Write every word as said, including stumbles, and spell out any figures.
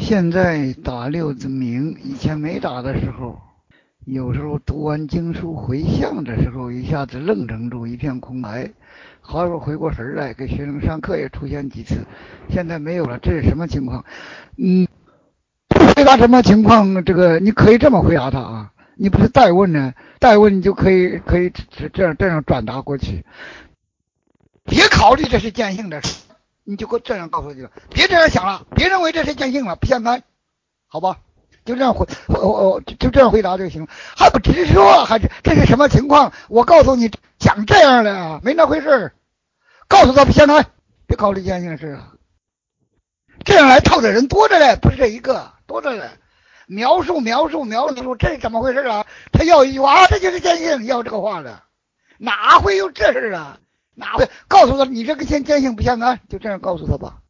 现在打六字明，以前没打的时候，有时候读完经书回向的时候，一下子愣怔住，一片空白。好一会儿回过神来，给学生上课也出现几次，现在没有了，这是什么情况？嗯，不回答什么情况，这个你可以这么回答他啊，你不是代问呢？代问你就可以可以这样这样转达过去，别考虑这是见性的事，你就这样告诉你，别这样想了，别认为这是见性了，不相干，好吧？就这样回，我就这样回答就行，还不直说，还是这是什么情况？我告诉你，讲这样的啊，没那回事，告诉他不相干，别考虑见性的事，这样来套的人多着嘞，不是这一个，多着嘞。描述描述描述，这是怎么回事啊？他要一句话啊，这就是见性，要这个话的，哪会有这事啊？哪会告诉他你这个见见性不相干？就这样告诉他吧。